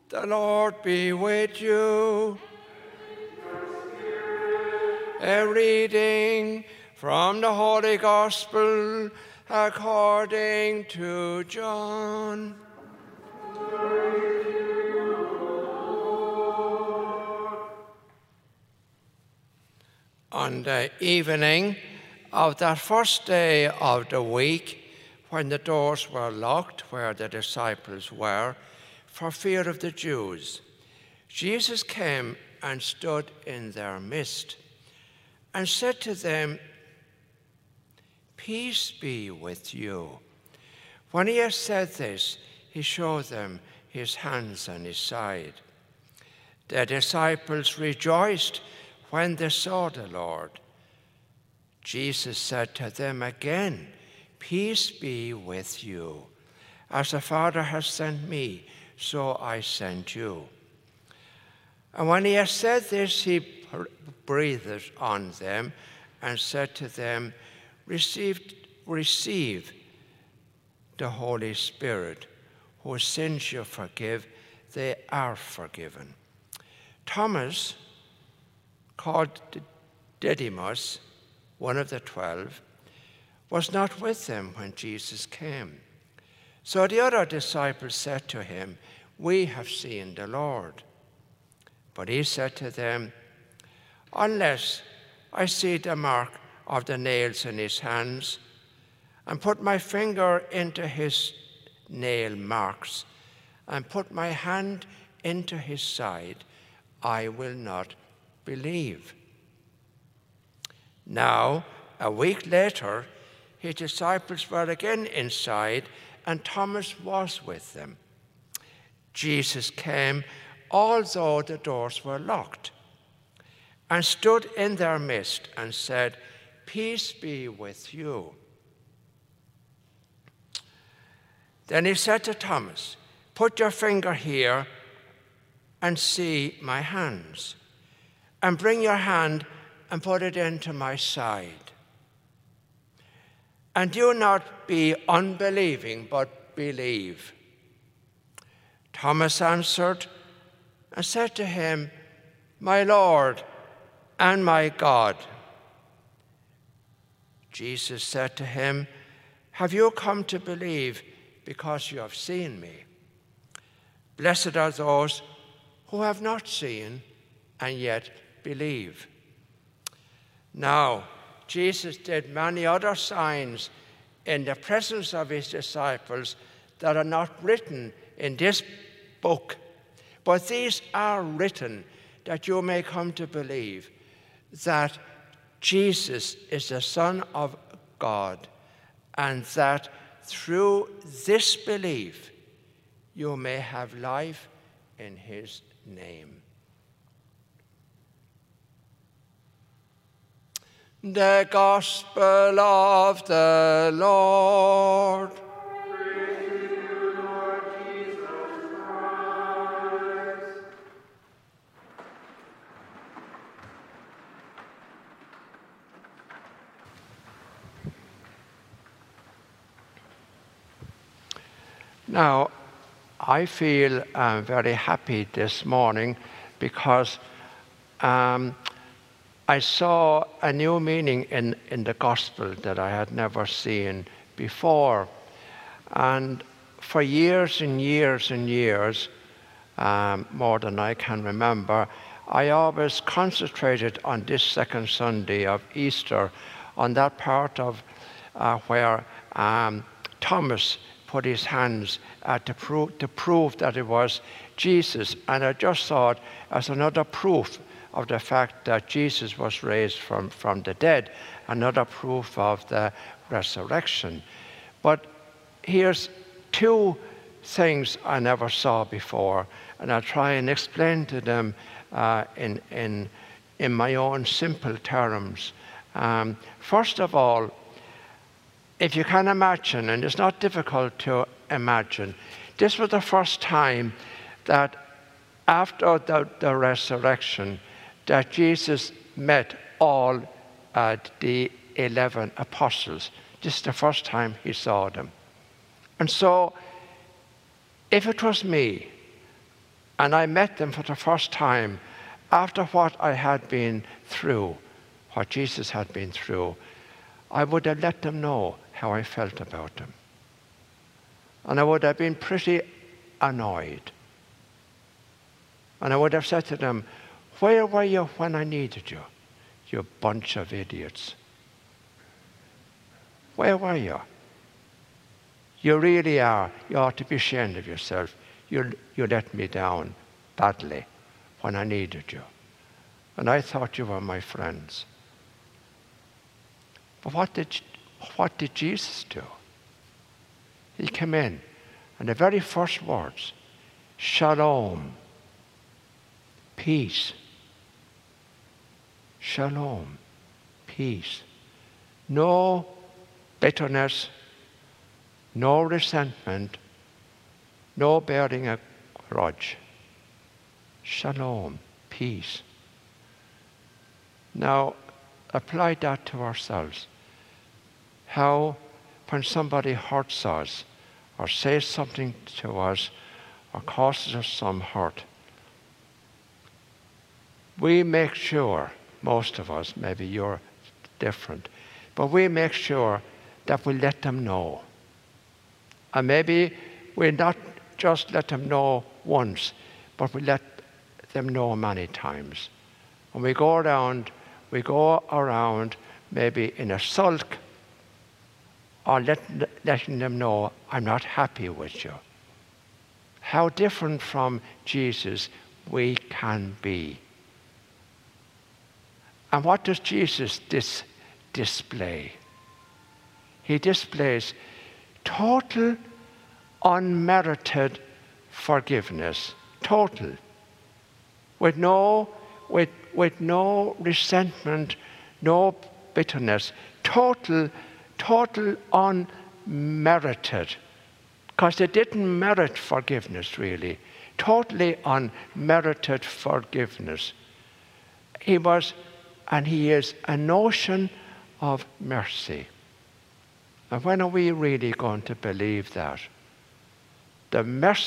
The Lord be with you. A reading from the Holy Gospel according to John. On the evening of that first day of the week, when the doors were locked where the disciples were, for fear of the Jews, Jesus came and stood in their midst and said to them, "Peace be with you." When he had said this, he showed them his hands and his side. The disciples rejoiced when they saw the Lord. Jesus said to them again, "Peace be with you. As the Father has sent me, so I send you." And when he had said this, he breathed on them and said to them, Receive the Holy Spirit. Whose sins you forgive, they are forgiven. Thomas, called Didymus, one of the 12, was not with them when Jesus came. So the other disciples said to him, "We have seen the Lord." But he said to them, "Unless I see the mark of the nails in his hands, and put my finger into his nail marks, and put my hand into his side, I will not believe." Now, a week later, his disciples were again inside, and Thomas was with them. Jesus came, although the doors were locked, and stood in their midst and said, "Peace be with you." Then he said to Thomas, "Put your finger here and see my hands, and bring your hand and put it into my side. And do not be unbelieving, but believe." Thomas answered and said to him, "My Lord and my God." Jesus said to him, "Have you come to believe because you have seen me? Blessed are those who have not seen and yet believe." Now, Jesus did many other signs in the presence of his disciples that are not written in this book, but these are written that you may come to believe that Jesus is the Son of God, and that through this belief you may have life in his name. The Gospel of the Lord. Praise to you, Lord Jesus Christ. Now, I feel very happy this morning because I saw a new meaning in the gospel that I had never seen before. And for years and years and years, more than I can remember, I always concentrated on this second Sunday of Easter, on that part of where Thomas put his hands to prove that it was Jesus. And I just saw it as another proof of the fact that Jesus was raised from the dead, another proof of the resurrection. But here's two things I never saw before, and I'll try and explain to them in my own simple terms. First of all, if you can imagine, and it's not difficult to imagine, this was the first time that after the resurrection that Jesus met all the 11 apostles. This is the first time he saw them. And so, if it was me, and I met them for the first time after what I had been through, what Jesus had been through, I would have let them know how I felt about them. And I would have been pretty annoyed. And I would have said to them, where were you when I needed you? You bunch of idiots. Where were you? You really are. You ought to be ashamed of yourself. You let me down badly when I needed you. And I thought you were my friends. But what did Jesus do? He came in, and the very first words, shalom, peace. Shalom, peace. No bitterness, no resentment, no bearing a grudge. Shalom, peace. Now, apply that to ourselves. How, when somebody hurts us, or says something to us, or causes us some hurt, we make sure, most of us, maybe you're different, but we make sure that we let them know. And maybe we not just let them know once, but we let them know many times. And we go around maybe in a sulk, or letting them know, I'm not happy with you. How different from Jesus we can be. And what does Jesus display? He displays total, unmerited forgiveness. Total. With no resentment, no bitterness. Total unmerited. Because they didn't merit forgiveness, really. Totally unmerited forgiveness. He was, and he is, an ocean of mercy. And when are we really going to believe that? How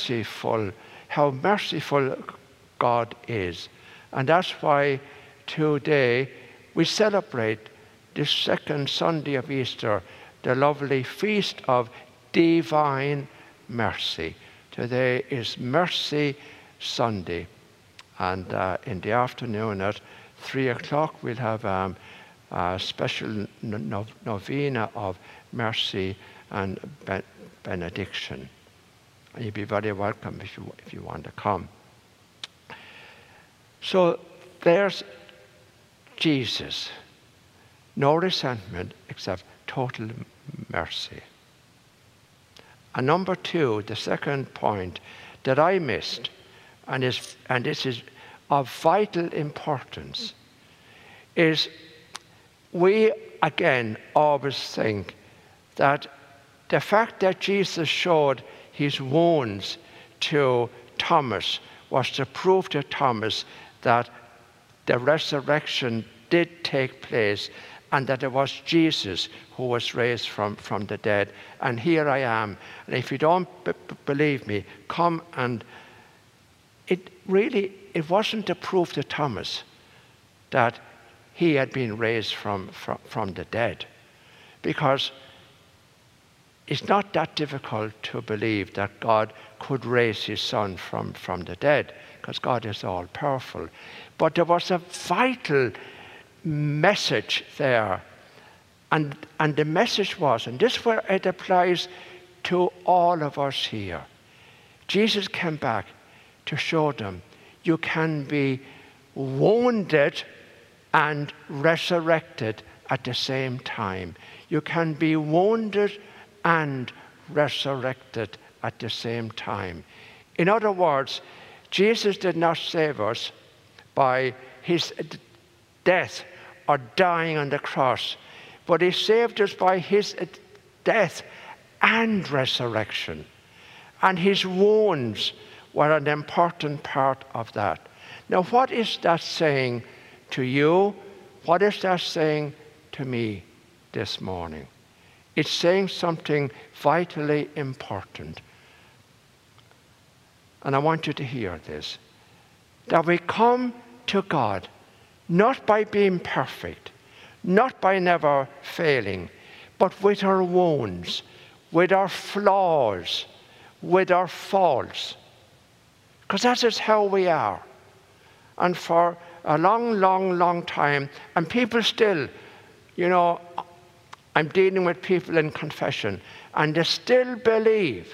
merciful God is. And that's why today we celebrate this second Sunday of Easter, the lovely feast of divine mercy. Today is Mercy Sunday. And in the afternoon at 3 o'clock we'll have a special novena of mercy and benediction. And you'll be very welcome if you want to come. So there's Jesus. No resentment except total mercy. And number two, the second point that I missed, and this is of vital importance, is we again always think that the fact that Jesus showed his wounds to Thomas was to prove to Thomas that the resurrection did take place and that it was Jesus who was raised from the dead. And here I am. And if you don't believe me, come and... It wasn't to prove to Thomas that he had been raised from the dead. Because it's not that difficult to believe that God could raise his son from the dead, because God is all powerful. But there was a vital message there. And the message was, and this is where it applies to all of us here. Jesus came back to show them you can be wounded and resurrected at the same time. You can be wounded and resurrected at the same time. In other words, Jesus did not save us by his death or dying on the cross, but he saved us by his death and resurrection. And his wounds were an important part of that. Now, what is that saying to you? What is that saying to me this morning? It's saying something vitally important. and I want you to hear this, that we come to God not by being perfect, not by never failing, but with our wounds, with our flaws, with our faults. Because that is how we are. And for a long, long, long time, and people still, I'm dealing with people in confession, and they still believe,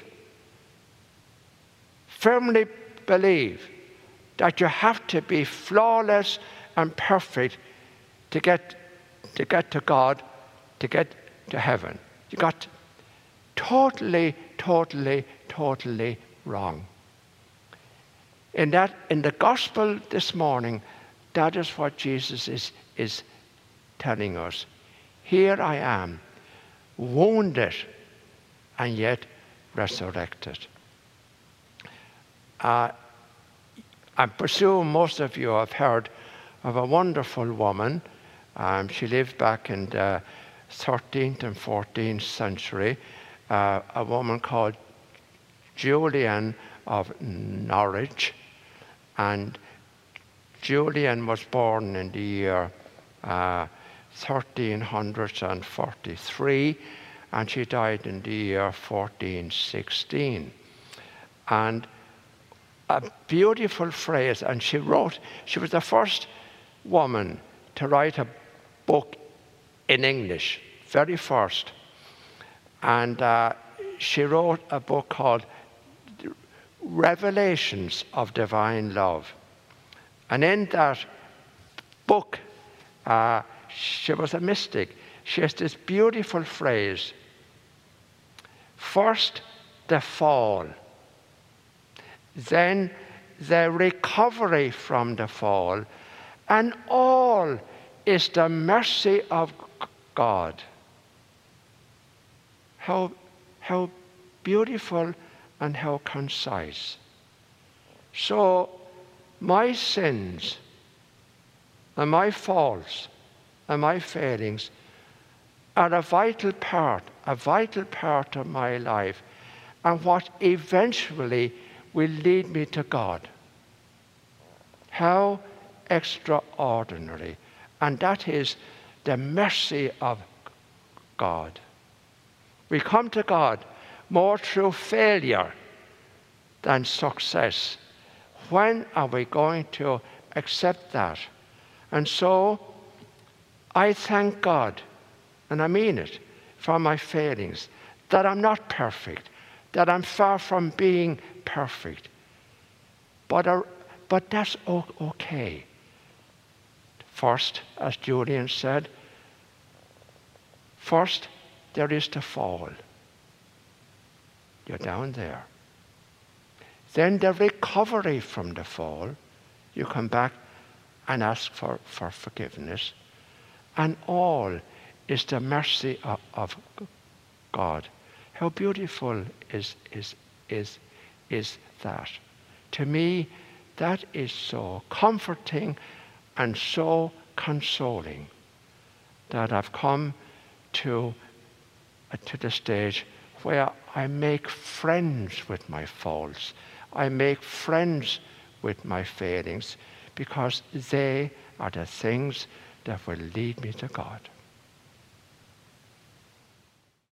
firmly believe, that you have to be flawless and perfect to get to God, to get to heaven. You got totally, totally, totally wrong. In the gospel this morning, that is what Jesus is telling us. Here I am, wounded and yet resurrected. I presume most of you have heard of a wonderful woman. She lived back in the 13th and 14th century, a woman called Julian of Norwich. And Julian was born in the year 1343, and she died in the year 1416. And a beautiful phrase, and she was the first woman to write a book in English, very first. And she wrote a book called Revelations of Divine Love. And in that book, she was a mystic. She has this beautiful phrase, first the fall, then the recovery from the fall, and all is the mercy of God. How beautiful and how concise. So my sins and my faults and my failings are a vital part of my life, and what eventually will lead me to God. How extraordinary. And that is the mercy of God. We come to God more through failure than success. When are we going to accept that? And so I thank God, and I mean it, for my failings, that I'm not perfect, that I'm far from being perfect. But that's okay. First, as Julian said, first there is the fall. You're down there. Then the recovery from the fall. You come back and ask for forgiveness. And all is the mercy of God. How beautiful is that? To me, that is so comforting and so consoling that I've come to the stage where I make friends with my faults. I make friends with my failings, because they are the things that will lead me to God.